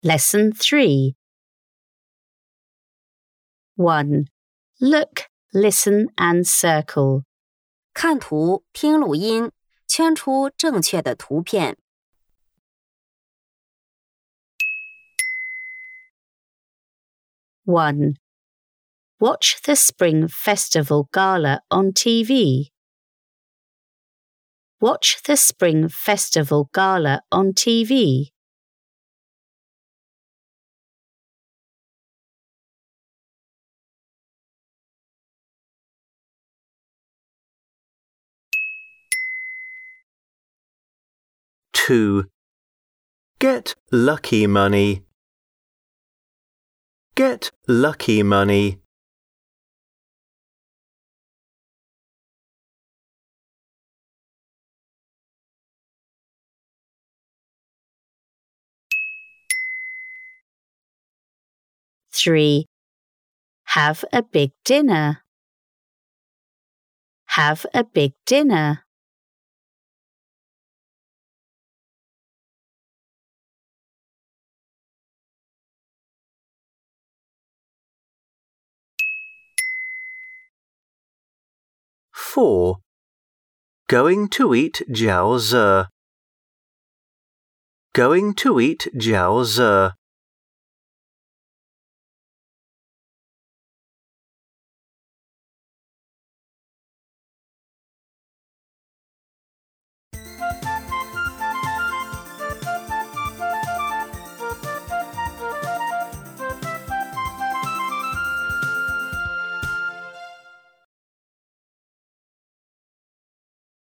Lesson 3. 1. Look, listen and circle. 看图，听录音，圈出正确的图片。 1. Watch the Spring Festival Gala on TV. Watch the Spring Festival Gala on TV. 2. Get lucky money. Get lucky money. 3. Have a big dinner. Have a big dinner. 4. Going to eat jiaozi. Going to eat jiaozi.